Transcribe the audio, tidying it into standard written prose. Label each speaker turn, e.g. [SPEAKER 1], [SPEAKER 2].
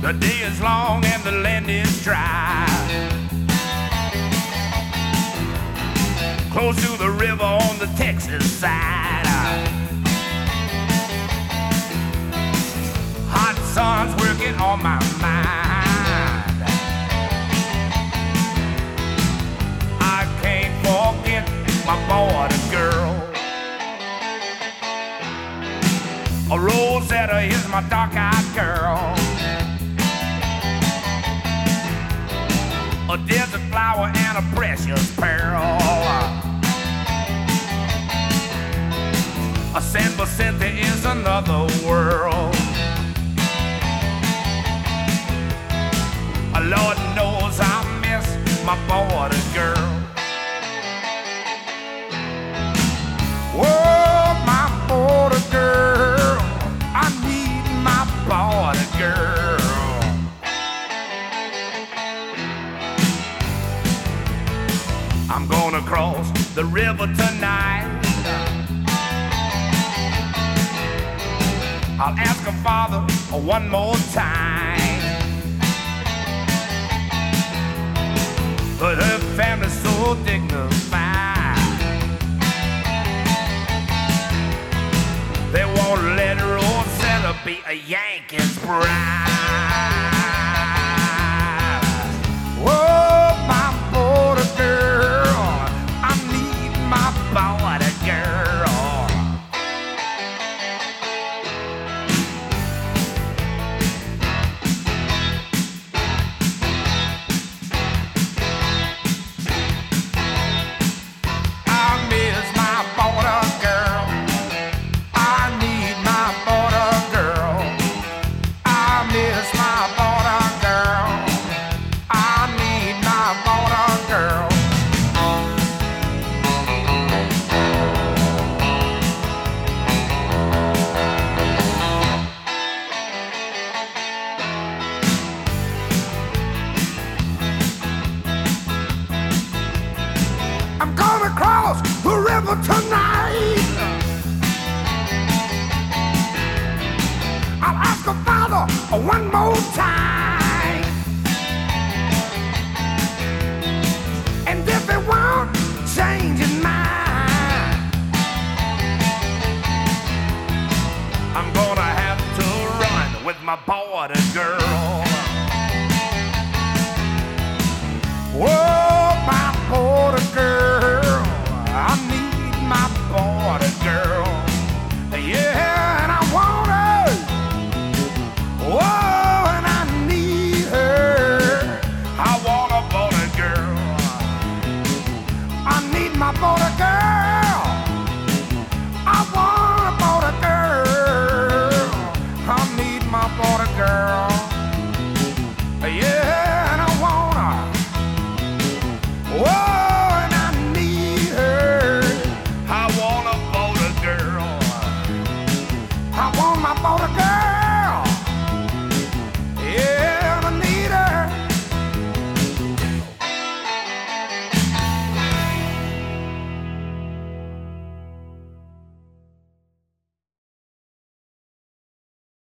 [SPEAKER 1] The day is long and the land is dry. Close to the river on the Texas side. Hot sun's working on my mind. I can't forget my border girl. A Rosetta is my dark-eyed girl. A desert flower and a precious pearl. A San Vicente is another world. Lord knows I miss my border girl. Oh, my border girl, I need my border girl. I'm gonna cross the river tonight. I'll ask her father one more time. But her family's so dignified. They won't let Rosetta be a Yankee's bride. Oh, my border girl, I need my border girl. I'm gonna cross the river tonight. I'll ask her father one more time. And if he won't change his mind, I'm gonna have to run with my border girl. Whoa, my border girl, I need my border girl. Yeah, and I want her. Whoa, and I need her. I want a border girl. I need my border girl.